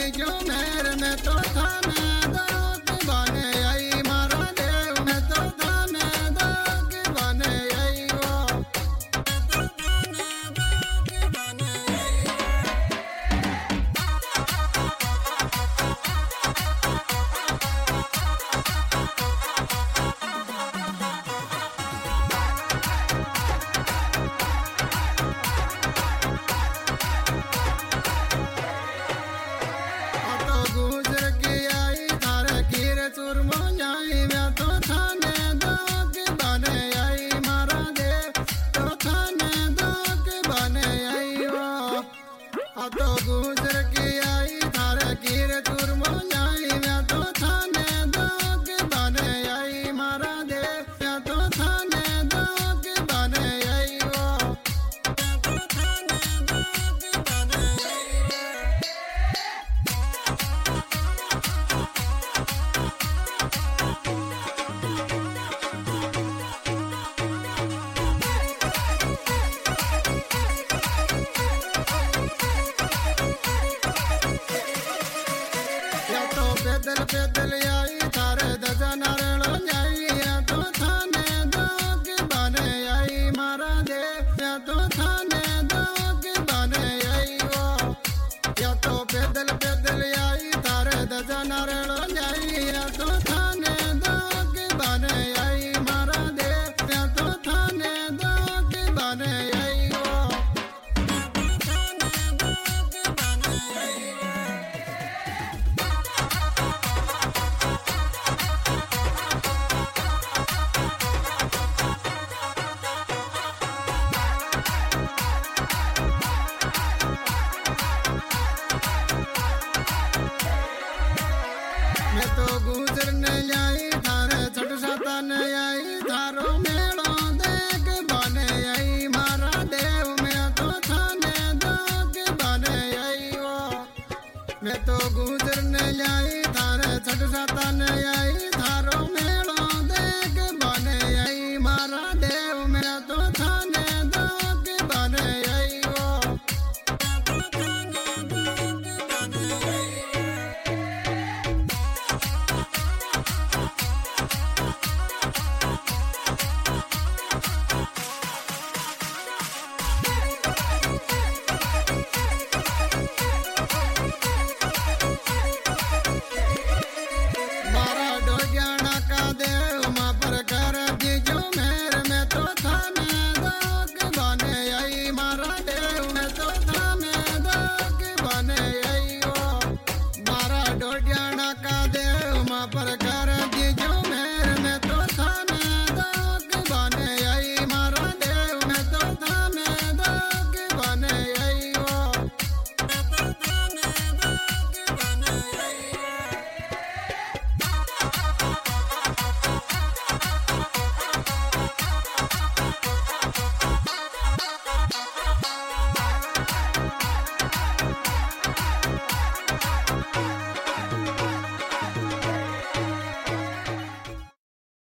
जो मेरे में तो थाने दो के बने आई मारा देव में तो थाने दो के बने आई वो गुजर के आई थारे कीर चूरमो जाई मैं तो थाने दो के बने आई मारा देव तो थाने दो के बने आई वो तो गुजर के आई थारे कीर चूरमो जाई मैं तो थाने दो के बने आई मारा देव मैं तो थाने दो के बने आई वो पैदल पैदल आई थारे दजा नारायण जाई या तो थाने दो के बने आई मारा देव या तो थाने दो के बने आई वो या तो पैदल पैदल आई थारे दजा नारायण जाई या तो थाने दो के बने आई मारा देव या तो थाने दो के बने आई वो मैं तो गुजरने आई थारे छठ सातन आई थारो मेड़ो देख बने आई मारा देव मैं तो थाने दो के बने आई वो मैं तो गुजरने आई थारे छठ सातन आई